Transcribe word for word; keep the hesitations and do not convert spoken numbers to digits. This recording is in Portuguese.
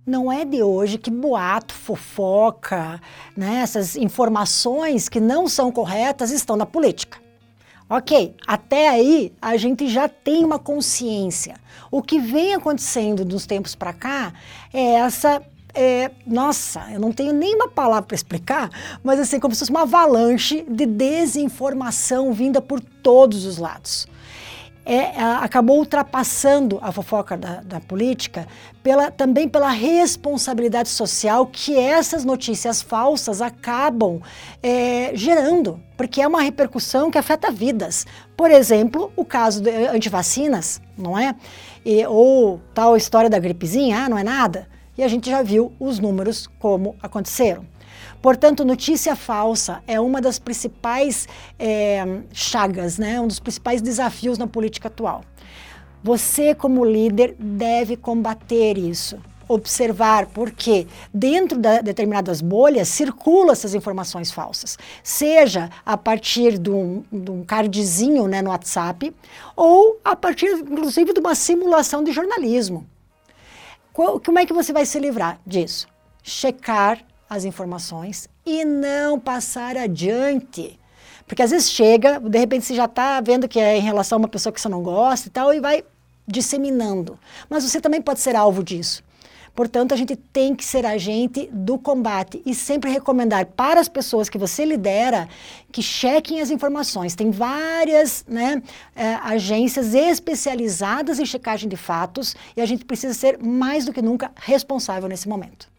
Não é de hoje que boato, fofoca, né, essas informações que não são corretas estão na política. Ok, até aí a gente já tem uma consciência. O que vem acontecendo dos tempos para cá é essa... É, nossa, eu não tenho nenhuma palavra para explicar, mas assim, como se fosse uma avalanche de desinformação vinda por todos os lados. É, acabou ultrapassando a fofoca da, da política pela, também pela responsabilidade social que essas notícias falsas acabam é, gerando, porque é uma repercussão que afeta vidas. Por exemplo, o caso de antivacinas, não é? E, ou tal história da gripezinha, ah, não é nada. E a gente já viu os números como aconteceram. Portanto, notícia falsa é uma das principais é, chagas, né? Um dos principais desafios na política atual. Você, como líder, deve combater isso, observar, porque dentro de determinadas bolhas circulam essas informações falsas, seja a partir de um, de um cardzinho, né, no WhatsApp, ou a partir, inclusive, de uma simulação de jornalismo. Como é que você vai se livrar disso? Checar as informações e não passar adiante. Porque às vezes chega, de repente você já está vendo que é em relação a uma pessoa que você não gosta e tal, e vai disseminando. Mas você também pode ser alvo disso. Portanto, a gente tem que ser agente do combate e sempre recomendar para as pessoas que você lidera que chequem as informações. Tem várias, né, é, agências especializadas em checagem de fatos e a gente precisa ser mais do que nunca responsável nesse momento.